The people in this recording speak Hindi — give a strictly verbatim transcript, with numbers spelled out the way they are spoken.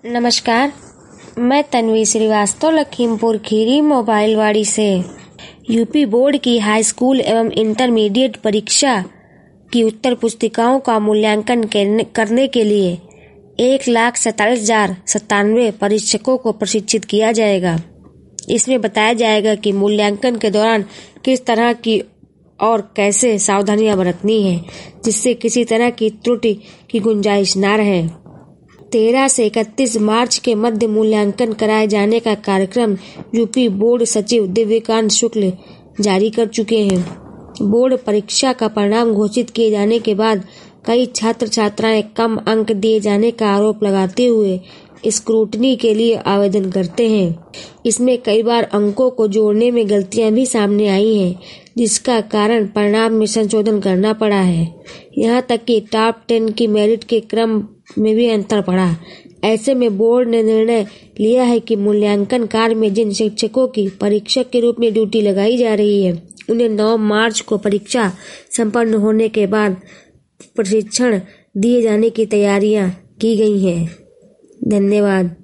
नमस्कार, मैं तन्वी श्रीवास्तव लखीमपुर खीरी मोबाइलवाड़ी से। यूपी बोर्ड की हाई स्कूल एवं इंटरमीडिएट परीक्षा की उत्तर पुस्तिकाओं का मूल्यांकन करने के लिए एक लाख सैतालीस हजार सत्तानवे परीक्षकों को प्रशिक्षित किया जाएगा। इसमें बताया जाएगा कि मूल्यांकन के दौरान किस तरह की और कैसे सावधानियां बरतनी है, जिससे किसी तरह की त्रुटि की गुंजाइश न रहे। तेरह से इकतीस मार्च के मध्य मूल्यांकन कराए जाने का कार्यक्रम यूपी बोर्ड सचिव दिव्यकांत शुक्ल जारी कर चुके हैं। बोर्ड परीक्षा का परिणाम घोषित किए जाने के बाद कई छात्र छात्राएं कम अंक दिए जाने का आरोप लगाते हुए स्क्रूटनी के लिए आवेदन करते हैं। इसमें कई बार अंकों को जोड़ने में गलतियां भी सामने आई हैं, जिसका कारण परिणाम में संशोधन करना पड़ा है। यहां तक कि टॉप टेन की मेरिट के क्रम में भी अंतर पड़ा। ऐसे में बोर्ड ने निर्णय लिया है कि मूल्यांकन कार्य में जिन शिक्षकों की परीक्षक के रूप में ड्यूटी लगाई जा रही है, उन्हें नौ मार्च को परीक्षा संपन्न होने के बाद प्रशिक्षण दिए जाने की तैयारियां की गई हैं। धन्यवाद।